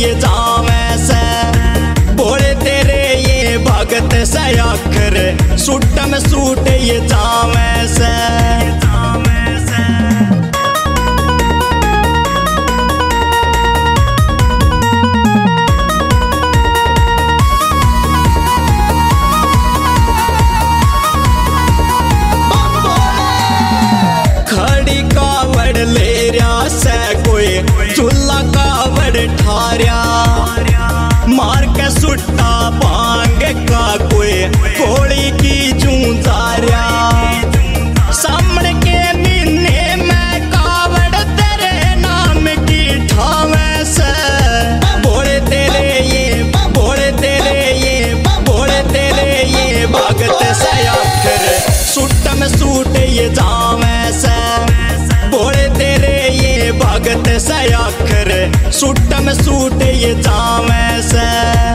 ये जावे से बोले तेरे ये भगत से आखर सूट में सूट ये जावे से। ले रहा से कोई चूल्हा कावड़ ठारिया मार के सुट्टा भांग का कोई कोड़ी की जूझारिया सामने के महीने में कावड़ तेरे नाम की ठावे से बोले तेरे ये बोले तेरे ये बोले तेरे ये भगत से आखिर सुट्टा में सूट ये जावे से बोले तेरे ये भगत से आखिर सूट में सूट ये जावे से।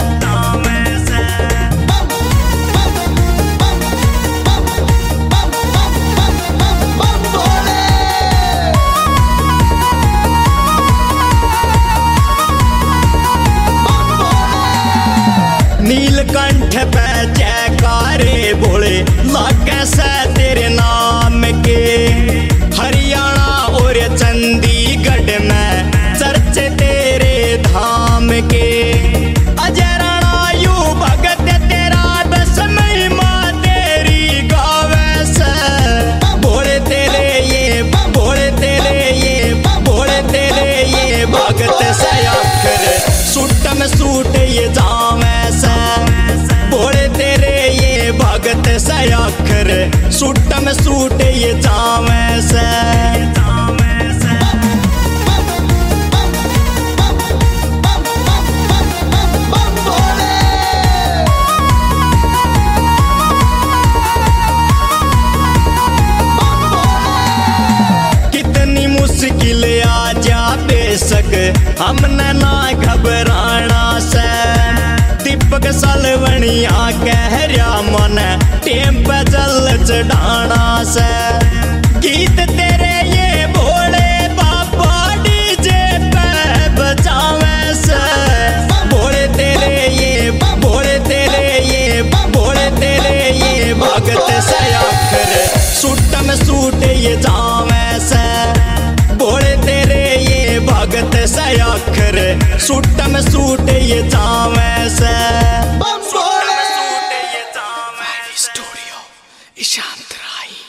नीलकंठ पे जयकारे बोले लागे से तेरे नाम के हरियाणा और चंडीगढ़ में चर्चे तेरे धाम के अजय राणा यू भगत तेरा बस महिमा तेरी गावे से बोले तेरे ये बोले तेरे ये बोले तेरे ये भगत से आखिर सूट में सूट ये जावे से बोले तेरे ये भगत से आखिर सूट में सूट ये जावे से। मुश्किल आ जा बेशक हमने ना घबराना से दीपक सलवनिया कह रहा मन टेम पे जल चढ़ाना से गीत तेरे ये भोले बाबा डीजे पे बजावे से बोले तेरे ये बोले तेरे ये बोले तेरे ये भगत से आखिर सूट में सूट ये जावे से बोले तेरे ये भगत से आखिर सूट में सूट ये जावे से। स्टूडियो ईशांत राय।